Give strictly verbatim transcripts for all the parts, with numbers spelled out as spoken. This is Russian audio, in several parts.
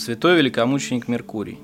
Святой великомученик Меркурий.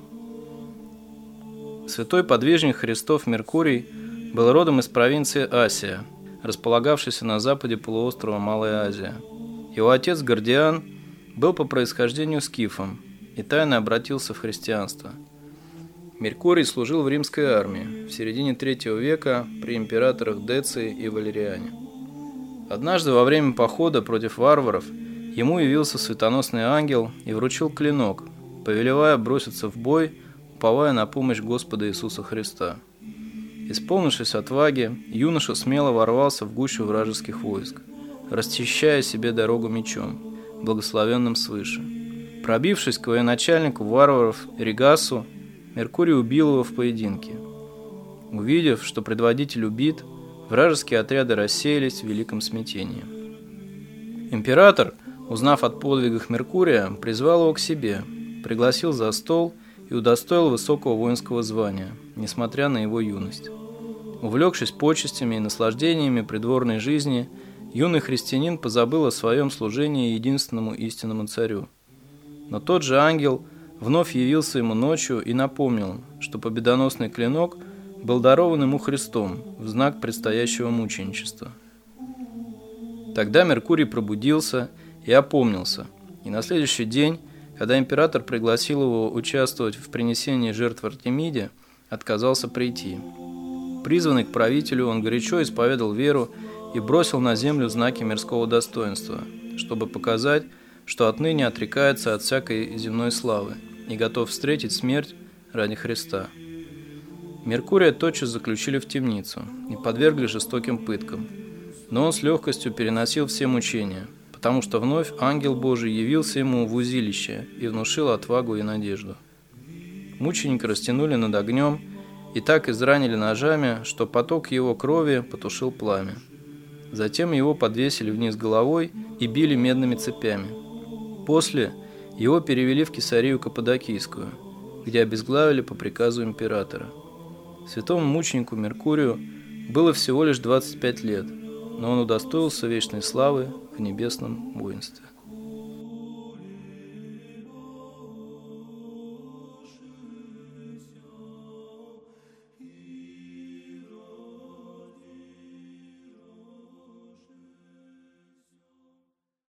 Святой подвижник Христов Меркурий был родом из провинции Асия, располагавшейся на западе полуострова Малая Азия. Его отец Гордиан был по происхождению скифом и тайно обратился в христианство. Меркурий служил в римской армии в середине третьего века при императорах Деции и Валериане. Однажды во время похода против варваров ему явился светоносный ангел и вручил клинок, повелевая броситься в бой, уповая на помощь Господа Иисуса Христа. Исполнившись отваги, юноша смело ворвался в гущу вражеских войск, расчищая себе дорогу мечом, благословенным свыше. Пробившись к военачальнику варваров Регасу, Меркурий убил его в поединке. Увидев, что предводитель убит, вражеские отряды рассеялись в великом смятении. Император, узнав о подвигах Меркурия, призвал его к себе, пригласил за стол и удостоил высокого воинского звания, несмотря на его юность. Увлекшись почестями и наслаждениями придворной жизни, юный христианин позабыл о своем служении единственному истинному царю. Но тот же ангел вновь явился ему ночью и напомнил, что победоносный клинок был дарован ему Христом в знак предстоящего мученичества. Тогда Меркурий пробудился и опомнился, и на следующий день, когда император пригласил его участвовать в принесении жертв Артемиде, отказался прийти. Призванный к правителю, он горячо исповедал веру и бросил на землю знаки мирского достоинства, чтобы показать, что отныне отрекается от всякой земной славы и готов встретить смерть ради Христа. Меркурия тотчас заключили в темницу и подвергли жестоким пыткам, но он с легкостью переносил все мучения, потому что вновь ангел Божий явился ему в узилище и внушил отвагу и надежду. Мученика растянули над огнем и так изранили ножами, что поток его крови потушил пламя. Затем его подвесили вниз головой и били медными цепями. После его перевели в Кесарию Каппадокийскую, где обезглавили по приказу императора. Святому мученику Меркурию было всего лишь двадцать пять лет, но он удостоился вечной славы в небесном воинстве.